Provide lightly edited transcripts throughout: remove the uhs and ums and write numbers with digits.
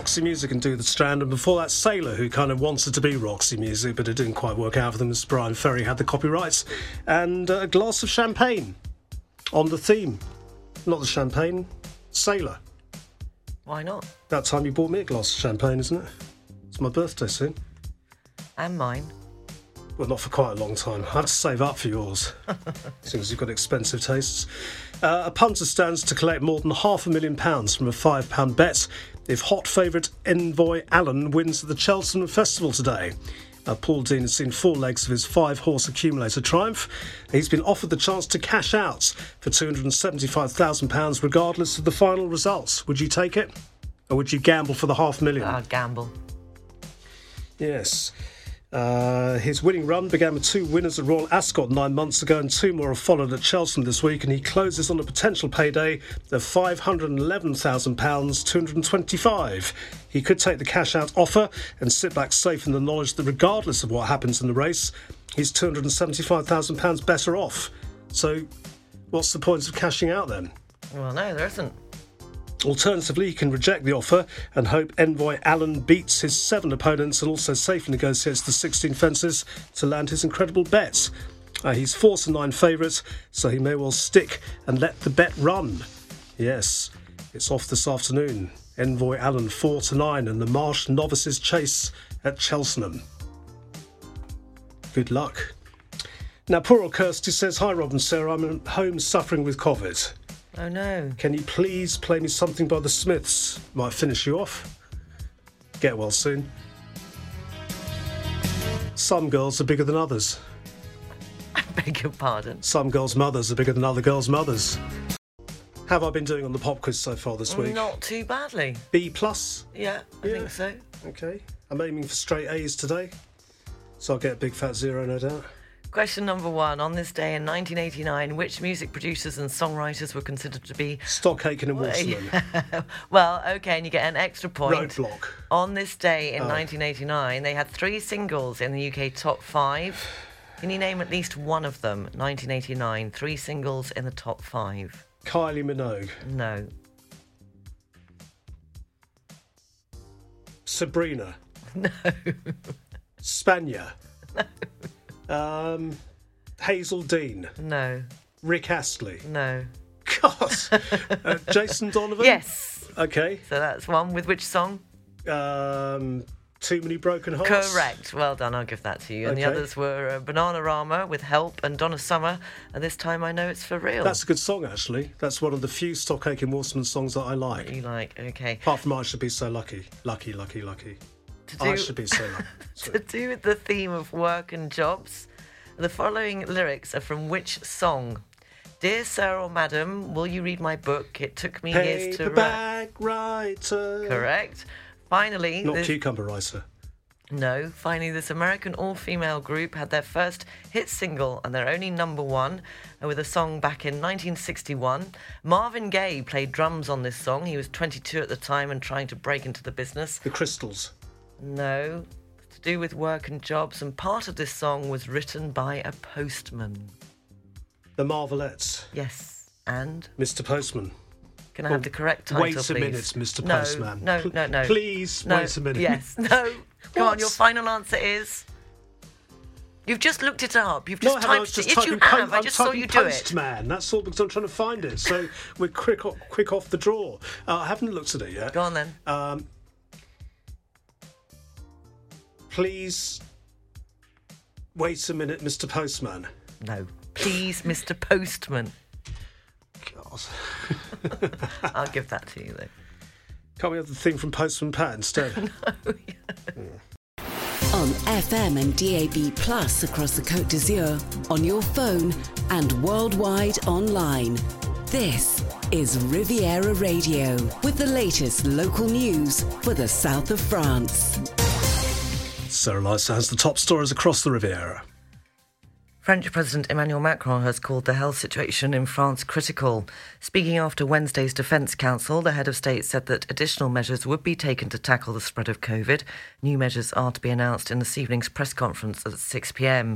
Roxy Music and Do the Strand, and before that Sailor, who kind of wanted to be Roxy Music, but it didn't quite work out for them as Brian Ferry had the copyrights, and a glass of champagne on the theme. Not the champagne, Sailor. Why not? That time you bought me a glass of champagne, isn't it? It's my birthday soon. And mine. Well, not for quite a long time. I had to save up for yours, since you've got expensive tastes. A punter stands to collect more than £500,000 from a £5 bet if hot favourite Envoy Allen wins at the Cheltenham Festival today. Paul Dean has seen 4 legs of his 5-horse accumulator triumph. He's been offered the chance to cash out for £275,000 regardless of the final results. Would you take it? Or would you gamble for the £500,000? I'd gamble. Yes. His winning run began with 2 winners at Royal Ascot 9 months ago, and 2 more have followed at Cheltenham this week, and he closes on a potential payday of £511,000, 225. He could take the cash-out offer and sit back safe in the knowledge that regardless of what happens in the race, he's £275,000 better off. So what's the point of cashing out then? Well, no, there isn't. Alternatively, he can reject the offer and hope Envoy Allen beats his 7 opponents and also safely negotiates the 16 fences to land his incredible bet. He's 4-9 favourite, so he may well stick and let the bet run. Yes, it's off this afternoon. Envoy Allen 4-9 and the Marsh Novices chase at Cheltenham. Good luck. Now, poor old Kirsty says, "Hi Rob and Sarah, I'm at home suffering with COVID. Oh no. Can you please play me something by the Smiths? Might finish you off. Get well soon." Some girls are bigger than others. I beg your pardon. Some girls' mothers are bigger than other girls' mothers. How have I been doing on the pop quiz so far this week? Not too badly. B+? Yeah, I think so. Okay. I'm aiming for straight A's today, so I'll get a big fat 0, no doubt. Question number 1. On this day in 1989, which music producers and songwriters were considered to be... Stock Aitken and Waterman. Well, OK, and you get an extra point. Roadblock. On this day in 1989, they had 3 singles in the UK top 5. Can you name at least one of them? 1989, 3 singles in the top 5. Kylie Minogue. No. Sabrina. No. Spania. No. Hazel Dean. No. Rick Astley. No. God. Jason Donovan. Yes. Okay. So that's one. With which song? Too Many Broken Hearts. Correct. Well done. I'll give that to you. And Okay. the others were Bananarama with Help and Donna Summer. And This Time I Know It's For Real. That's a good song, actually. That's one of the few Stock Aitken Waterman songs that I like. You like, okay. Apart from I Should Be So Lucky. Lucky, lucky, lucky. I should be so lucky. To do with the theme of work and jobs, the following lyrics are from which song? Dear Sir or Madam, will you read my book? It took me years to write. Paperback writer. Correct. Finally... Not Cucumber Writer. No. Finally, this American all-female group had their first hit single and their only number 1 with a song back in 1961. Marvin Gaye played drums on this song. He was 22 at the time and trying to break into the business. The Crystals. No. To do with work and jobs, and part of this song was written by a postman. The Marvelettes. Yes. And? Mr. Postman. Can I have the correct title, Wait please? a minute, Mr. Postman. No. Please, no. wait a minute. Yes. No. Come on, your final answer is... You've just looked it up. You've just typed it. Yes, you have. I just saw you do it. Postman. That's all because I'm trying to find it. So we're quick off the draw. I haven't looked at it yet. Go on then. Please wait a minute, Mr. Postman. No. Please, Mr. Postman. God. I'll give that to you, though. Can't we have the thing from Postman Pat instead? No. On FM and DAB+ across the Côte d'Azur, on your phone and worldwide online. This is Riviera Radio with the latest local news for the south of France. Sarah Lysa has the top stories across the Riviera. French President Emmanuel Macron has called the health situation in France critical. Speaking after Wednesday's Defence Council, the head of state said that additional measures would be taken to tackle the spread of COVID. New measures are to be announced in this evening's press conference at 6 p.m.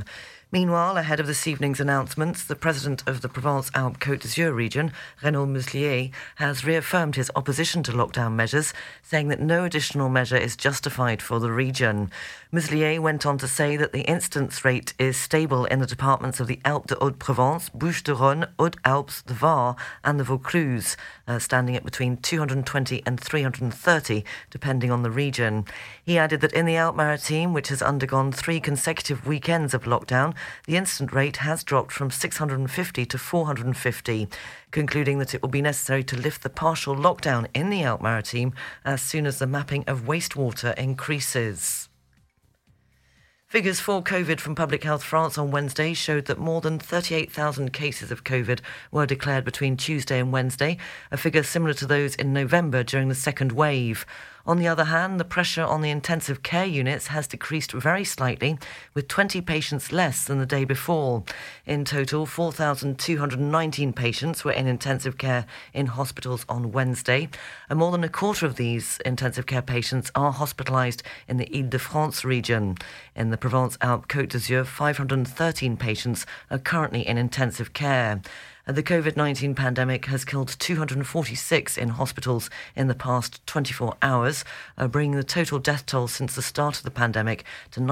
Meanwhile, ahead of this evening's announcements, the president of the Provence-Alpes-Côte d'Azur region, Renaud Muselier, has reaffirmed his opposition to lockdown measures, saying that no additional measure is justified for the region. Muselier went on to say that the incidence rate is stable in the departments of the Alpes-de-Haute-Provence, Bouches-du-Rhône, Haute-Alpes, the Var and the Vaucluse, standing at between 220 and 330, depending on the region. He added that in the Alpes-Maritimes, which has undergone 3 consecutive weekends of lockdown, the incident rate has dropped from 650 to 450, concluding that it will be necessary to lift the partial lockdown in the Alpes-Maritimes as soon as the mapping of wastewater increases. Figures for COVID from Public Health France on Wednesday showed that more than 38,000 cases of COVID were declared between Tuesday and Wednesday, a figure similar to those in November during the second wave. On the other hand, the pressure on the intensive care units has decreased very slightly, with 20 patients less than the day before. In total, 4,219 patients were in intensive care in hospitals on Wednesday, and more than a quarter of these intensive care patients are hospitalised in the Île-de-France region. In the Provence-Alpes-Côte d'Azur, 513 patients are currently in intensive care. The COVID-19 pandemic has killed 246 in hospitals in the past 24 hours, bringing the total death toll since the start of the pandemic to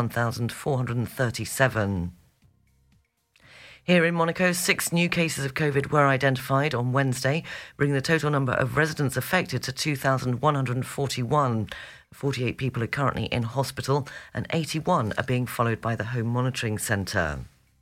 91,437. Here in Monaco, 6 new cases of COVID were identified on Wednesday, bringing the total number of residents affected to 2,141. 48 people are currently in hospital and 81 are being followed by the Home Monitoring Centre.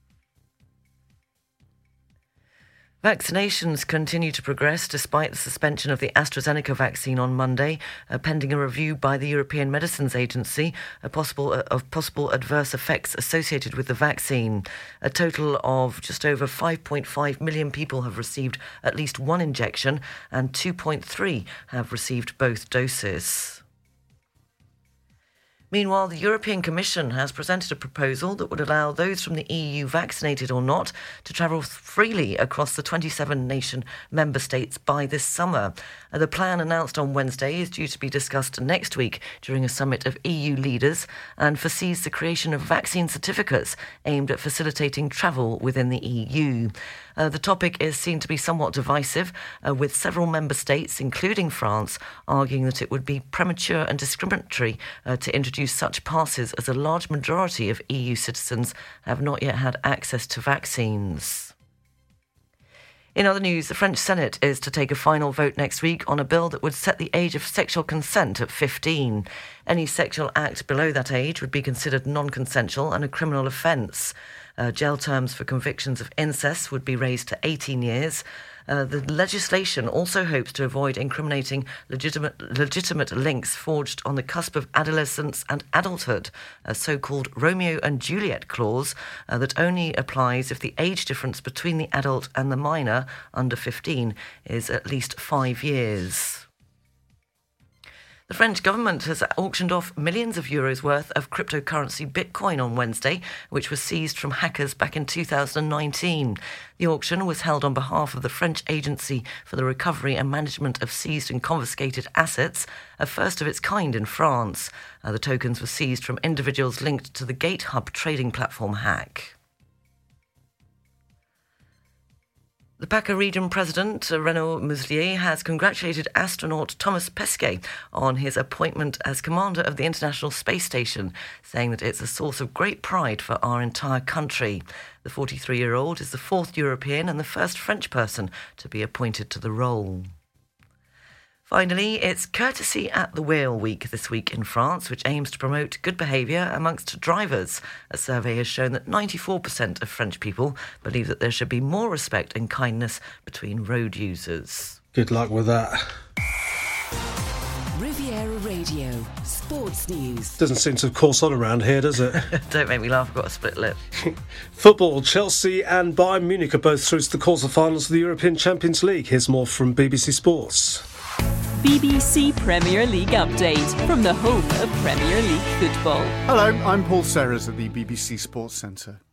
Vaccinations continue to progress despite the suspension of the AstraZeneca vaccine on Monday, pending a review by the European Medicines Agency of possible adverse effects associated with the vaccine. A total of just over 5.5 million people have received at least one injection and 2.3 have received both doses. Meanwhile, the European Commission has presented a proposal that would allow those from the EU, vaccinated or not, to travel freely across the 27-nation member states by this summer. The plan announced on Wednesday is due to be discussed next week during a summit of EU leaders and foresees the creation of vaccine certificates aimed at facilitating travel within the EU. The topic is seen to be somewhat divisive, with several member states, including France, arguing that it would be premature and discriminatory to introduce such passes as a large majority of EU citizens have not yet had access to vaccines. In other news, the French Senate is to take a final vote next week on a bill that would set the age of sexual consent at 15. Any sexual act below that age would be considered non-consensual and a criminal offence. Jail terms for convictions of incest would be raised to 18 years. The legislation also hopes to avoid incriminating legitimate links forged on the cusp of adolescence and adulthood, a so-called Romeo and Juliet clause that only applies if the age difference between the adult and the minor, under 15, is at least 5 years. The French government has auctioned off millions of euros worth of cryptocurrency Bitcoin on Wednesday, which was seized from hackers back in 2019. The auction was held on behalf of the French Agency for the Recovery and Management of Seized and Confiscated Assets, a first of its kind in France. The tokens were seized from individuals linked to the GateHub trading platform hack. The PACA region president, Renaud Muselier, has congratulated astronaut Thomas Pesquet on his appointment as commander of the International Space Station, saying that it's a source of great pride for our entire country. The 43-year-old is the 4th European and the first French person to be appointed to the role. Finally, it's Courtesy at the Wheel Week this week in France, which aims to promote good behaviour amongst drivers. A survey has shown that 94% of French people believe that there should be more respect and kindness between road users. Good luck with that. Riviera Radio, Sports News. Doesn't seem to have course on around here, does it? Don't make me laugh, I've got a split lip. Football, Chelsea and Bayern Munich are both through to the quarter-finals of the European Champions League. Here's more from BBC Sports. BBC Premier League update from the home of Premier League football. Hello, I'm Paul Serres at the BBC Sports Centre.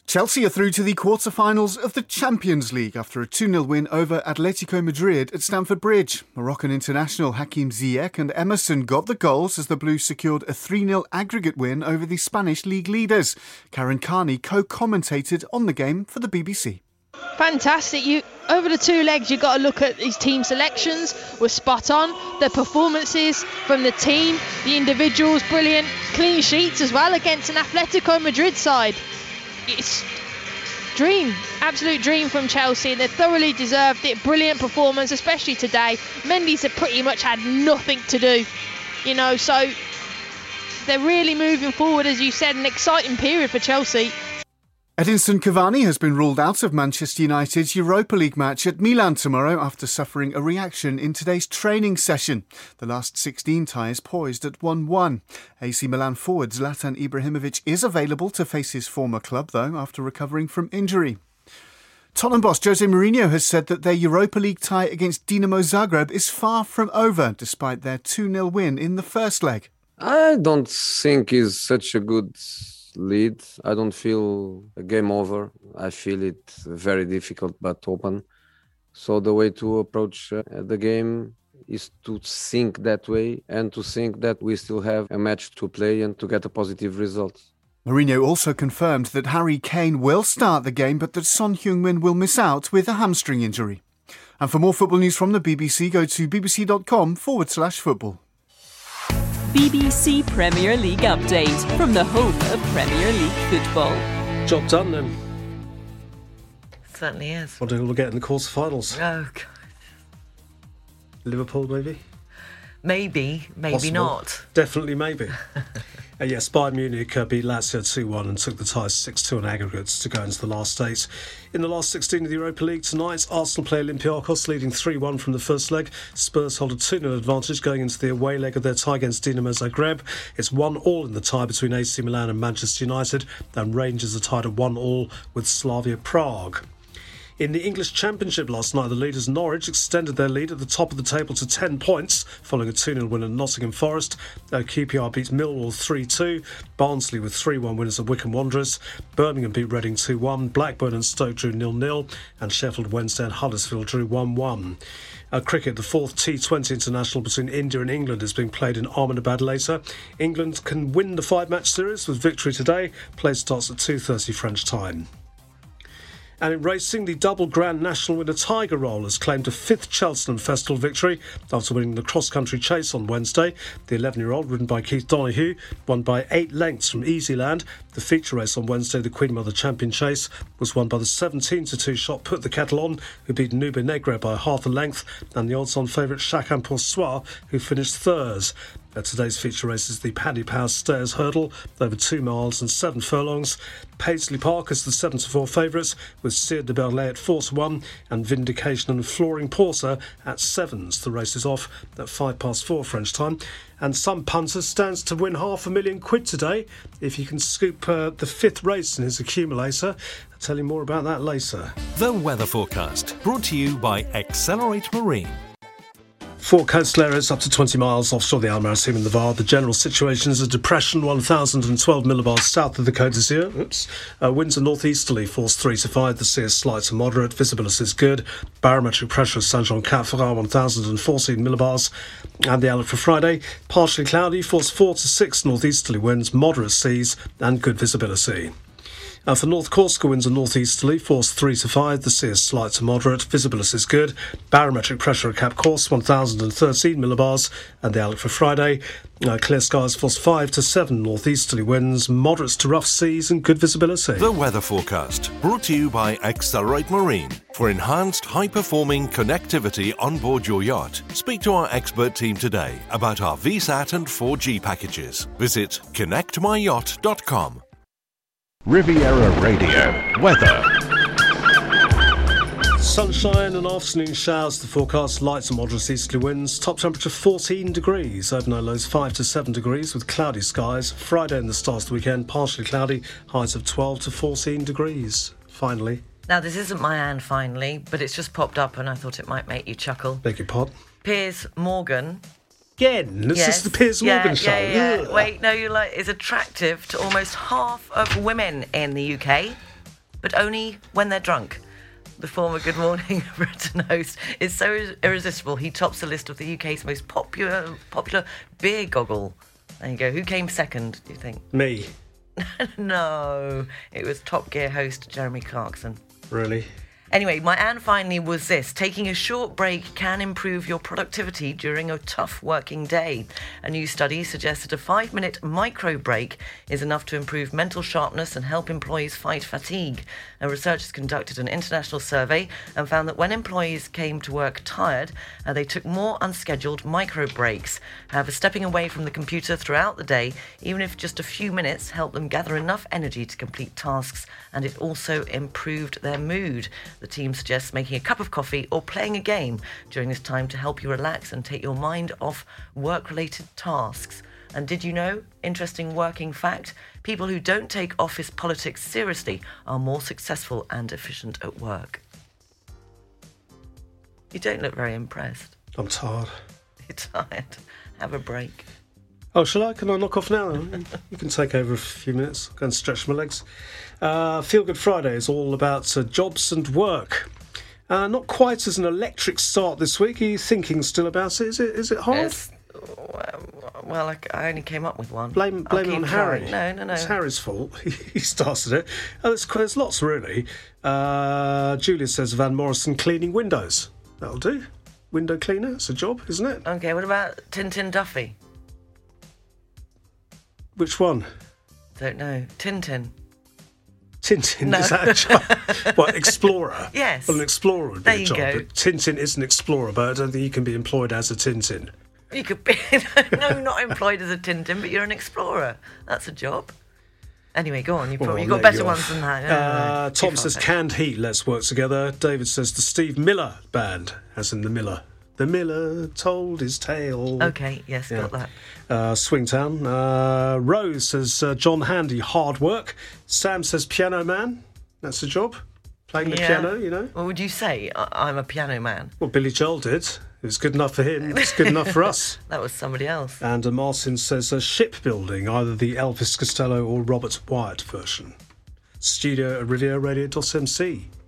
Chelsea are through to the quarter-finals of the Champions League after a 2-0 win over Atletico Madrid at Stamford Bridge. Moroccan international Hakim Ziyech and Emerson got the goals as the Blues secured a 3-0 aggregate win over the Spanish league leaders. Karen Carney co-commentated on the game for the BBC. Fantastic. Over the two legs, you've got to look at these team selections. Were spot on. The performances from the team, the individuals, brilliant. Clean sheets as well against an Atletico Madrid side. It's dream, absolute dream from Chelsea. They thoroughly deserved it. Brilliant performance, especially today. Mendy's have pretty much had nothing to do, so they're really moving forward, as you said, an exciting period for Chelsea. Edinson Cavani has been ruled out of Manchester United's Europa League match at Milan tomorrow after suffering a reaction in today's training session. The last 16 tie is poised at 1-1. AC Milan forward Zlatan Ibrahimovic is available to face his former club, though, after recovering from injury. Tottenham boss Jose Mourinho has said that their Europa League tie against Dinamo Zagreb is far from over, despite their 2-0 win in the first leg. I don't think it's such a good lead. I don't feel a game over. I feel it very difficult but open. So the way to approach the game is to think that way and to think that we still have a match to play and to get a positive result. Mourinho also confirmed that Harry Kane will start the game but that Son Heung-min will miss out with a hamstring injury. And for more football news from the BBC, go to bbc.com/football. BBC Premier League update from the home of Premier League football. Job done then. Certainly is. What do we get in the quarter-finals? Oh, God. Liverpool, maybe? Maybe Possible. not. Definitely maybe. Yes, Bayern Munich beat Lazio 2-1 and took the tie 6-2 on aggregates to go into the last 8. In the last 16 of the Europa League tonight, Arsenal play Olympiacos, leading 3-1 from the first leg. Spurs hold a 2-0 advantage going into the away leg of their tie against Dinamo Zagreb. It's 1-1 in the tie between AC Milan and Manchester United, and Rangers are tied at 1-1 with Slavia Prague. In the English Championship last night, the leaders Norwich extended their lead at the top of the table to 10 points following a 2-0 win at Nottingham Forest. QPR beat Millwall 3-2. Barnsley with 3-1 winners at Wycombe Wanderers. Birmingham beat Reading 2-1. Blackburn and Stoke drew 0-0. And Sheffield Wednesday and Huddersfield drew 1-1. Cricket, the fourth T20 international between India and England is being played in Ahmedabad later. England can win the 5-match series with victory today. Play starts at 2:30 French time. And in racing, the double Grand National winner Tiger Roll has claimed a 5th Cheltenham Festival victory after winning the cross-country chase on Wednesday. The 11-year-old, ridden by Keith Donoghue, won by 8 lengths from Easyland. The feature race on Wednesday, the Queen Mother Champion Chase, was won by the 17-2 shot Put the Kettle On, who beat Nube Negre by half a length, and the odds-on favourite Chacun Pour Soi, who finished third. Today's feature race is the Paddy Power Stairs Hurdle, over 2 miles and 7 furlongs. Paisley Park is the 7-4 favourites, with Cyr de Berlay at 4-1 and Vindication and Flooring Porter at 7s. The race is off at 4:05 French time. And Some Punter stands to win £500,000 today if he can scoop the 5th race in his accumulator. I'll tell you more about that later. The weather forecast, brought to you by Accelerate Marine. 4 coastal areas up to 20 miles offshore the Almaty and the Var. The general situation is a depression 1,012 millibars south of the Côte d'Azur. Winds are northeasterly, force 3 to 5. The sea is slight to moderate. Visibility is good. Barometric pressure is Saint-Jean-Cap-Ferrat 1,014 millibars. And the outlook for Friday, partially cloudy, force 4 to 6 northeasterly winds, moderate seas and good visibility. For North Corsica, winds are northeasterly, force 3 to 5. The sea is slight to moderate. Visibility is good. Barometric pressure at Cap Corse 1,013 millibars. And the outlook for Friday, clear skies, force 5 to 7 northeasterly winds, moderates to rough seas and good visibility. The weather forecast, brought to you by Accelerate Marine. For enhanced high-performing connectivity on board your yacht, speak to our expert team today about our VSAT and 4G packages. Visit connectmyyacht.com. Riviera Radio weather. Sunshine and afternoon showers. The forecast, light to moderate easterly winds. Top temperature 14 degrees. Overnight lows 5 to 7 degrees with cloudy skies. Friday and the start of the weekend, partially cloudy. Highs of 12 to 14 degrees. Finally. Now, this isn't my and finally, but it's just popped up and I thought it might make you chuckle. Beg your pardon? Piers Morgan. Again? This is the Piers Morgan show. Yeah. Wait, no, you're like, is attractive to almost half of women in the UK. but only when they're drunk. The former Good Morning Britain host is so irresistible, he tops the list of the UK's most popular beer goggle. There you go. Who came second, do you think? Me. No, it was Top Gear host Jeremy Clarkson. Really? Anyway, my and finally was this. Taking a short break can improve your productivity during a tough working day. A new study suggests that a 5-minute micro break is enough to improve mental sharpness and help employees fight fatigue. Researchers conducted an international survey and found that when employees came to work tired, they took more unscheduled micro breaks. However, stepping away from the computer throughout the day, even if just a few minutes, helped them gather enough energy to complete tasks, and it also improved their mood. The team suggests making a cup of coffee or playing a game during this time to help you relax and take your mind off work-related tasks. And did you know, interesting working fact, people who don't take office politics seriously are more successful and efficient at work. You don't look very impressed. I'm tired. You're tired. Have a break. Oh, shall I? Can I knock off now? You can take over a few minutes. Go and stretch my legs. Feel Good Friday is all about jobs and work. Not quite as an electric start this week. Are you thinking still about it? Is it hard? Well, I only came up with one. Blame it on Harry. No. It's Harry's fault. He started it. There's lots, really. Julia says Van Morrison cleaning windows. That'll do. Window cleaner. It's a job, isn't it? Okay, what about Tintin Duffy? Which one? Don't know. Tintin. Tintin? No. Is that a job? What, explorer? Yes. Well, an explorer would be There a job. you go. But Tintin is an explorer, but I don't think you can be employed as a Tintin. You could be... No, not employed as a Tintin, but you're an explorer. That's a job. Anyway, go on. You've got better ones than that. Tom says Canned Heat, let's work together. David says the Steve Miller Band, as in the Miller. The Miller told his tale. Okay, yes, got that. Swingtown. Rose says John Handy, hard work. Sam says Piano Man. That's a job. Playing the piano, you know. What would you say? I'm a piano man. Well, Billy Joel did. It was good enough for him. It's good enough for us. That was somebody else. And Martin says shipbuilding, either the Elvis Costello or Robert Wyatt version. Studio at rivieradio.mc.